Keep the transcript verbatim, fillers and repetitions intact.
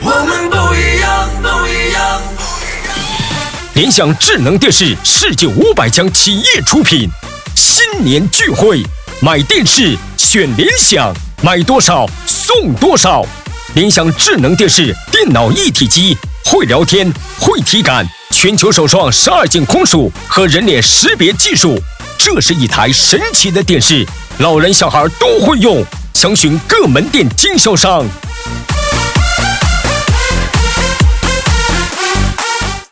我们不一样，不一样。 联想智能电视世界五百强企业出品，新年聚会，买电视选联想，买多少送多少。联想智能电视电脑一体机，会聊天，会体感，全球首创十二镜空数和人脸识别技术，这是一台神奇的电视，老人小孩都会用。详询各门店经销商。